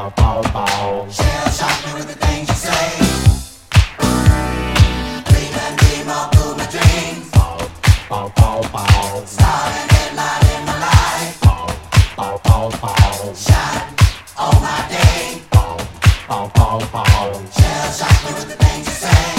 Shell shock me with the things you say. Dream and dream all through my dreams. Star and headlight in my life. Shine all my day. Shell shock me with the things you say.